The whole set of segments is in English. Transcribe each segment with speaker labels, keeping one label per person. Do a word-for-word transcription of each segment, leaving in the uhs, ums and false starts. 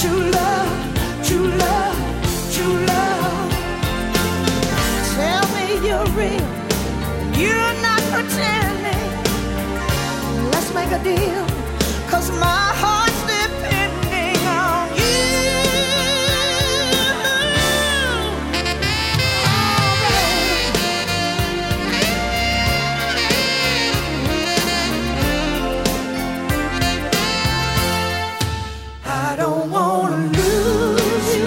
Speaker 1: true love, true love, true love. Tell me you're real, you're not pretending. Let's make a deal, 'cause my heart's depending on you. I don't wanna lose you.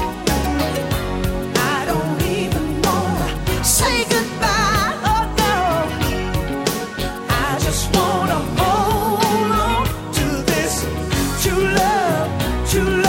Speaker 1: I don't even wanna say goodbye. Oh no, I just wanna hold on to this true love, true love.